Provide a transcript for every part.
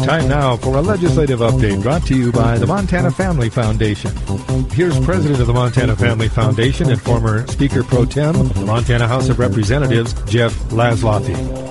Time now for a legislative update brought to you by the Montana Family Foundation. Here's President of the Montana Family Foundation and former Speaker Pro Tem of the Montana House of Representatives, Jeff Laszloffy.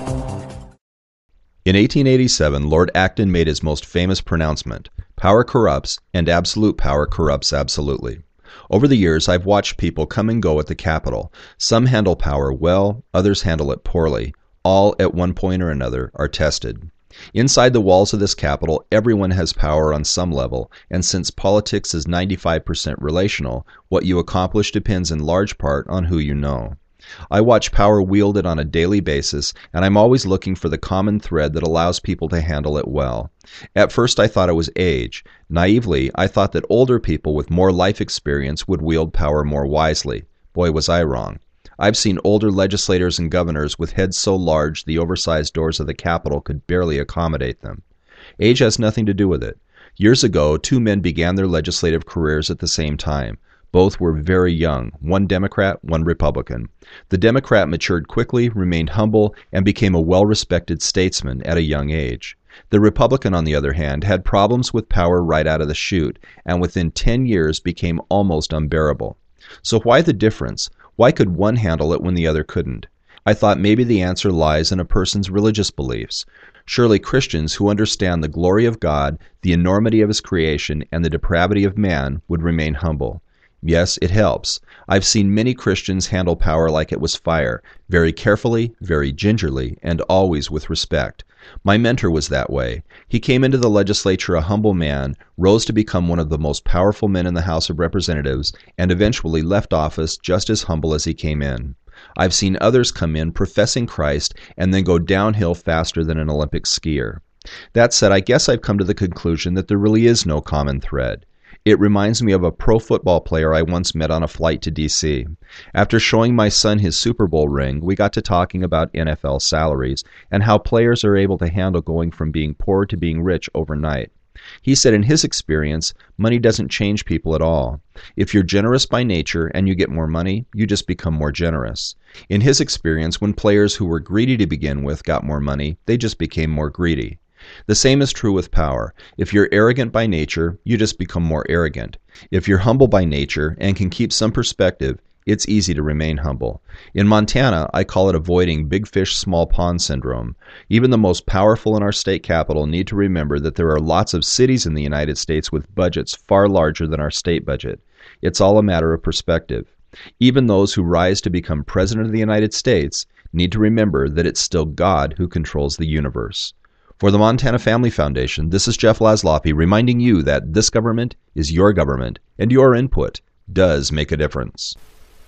In 1887, Lord Acton made his most famous pronouncement, "Power corrupts, and absolute power corrupts absolutely." Over the years, I've watched people come and go at the Capitol. Some handle power well, others handle it poorly. All, at one point or another, are tested. Inside the walls of this Capitol, everyone has power on some level, and since politics is 95% relational, what you accomplish depends in large part on who you know. I watch power wielded on a daily basis, and I'm always looking for the common thread that allows people to handle it well. At first I thought it was age. Naively, I thought that older people with more life experience would wield power more wisely. Boy, was I wrong. I've seen older legislators and governors with heads so large the oversized doors of the Capitol could barely accommodate them. Age has nothing to do with it. Years ago, two men began their legislative careers at the same time. Both were very young, one Democrat, one Republican. The Democrat matured quickly, remained humble, and became a well-respected statesman at a young age. The Republican, on the other hand, had problems with power right out of the chute, and within 10 years became almost unbearable. So why the difference? Why could one handle it when the other couldn't? I thought maybe the answer lies in a person's religious beliefs. Surely Christians who understand the glory of God, the enormity of His creation, and the depravity of man would remain humble. Yes, it helps. I've seen many Christians handle power like it was fire, very carefully, very gingerly, and always with respect. My mentor was that way. He came into the legislature a humble man, rose to become one of the most powerful men in the House of Representatives, and eventually left office just as humble as he came in. I've seen others come in professing Christ and then go downhill faster than an Olympic skier. That said, I guess I've come to the conclusion that there really is no common thread. It reminds me of a pro football player I once met on a flight to D.C. After showing my son his Super Bowl ring, we got to talking about NFL salaries and how players are able to handle going from being poor to being rich overnight. He said in his experience, money doesn't change people at all. If you're generous by nature and you get more money, you just become more generous. In his experience, when players who were greedy to begin with got more money, they just became more greedy. The same is true with power. If you're arrogant by nature, you just become more arrogant. If you're humble by nature and can keep some perspective, it's easy to remain humble. In Montana, I call it avoiding big fish, small pond syndrome. Even the most powerful in our state capital need to remember that there are lots of cities in the United States with budgets far larger than our state budget. It's all a matter of perspective. Even those who rise to become President of the United States need to remember that it's still God who controls the universe. For the Montana Family Foundation, this is Jeff Laszloffy reminding you that this government is your government, and your input does make a difference.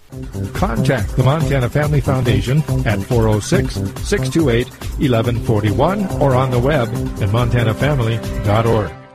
Contact the Montana Family Foundation at 406-628-1141 or on the web at montanafamily.org.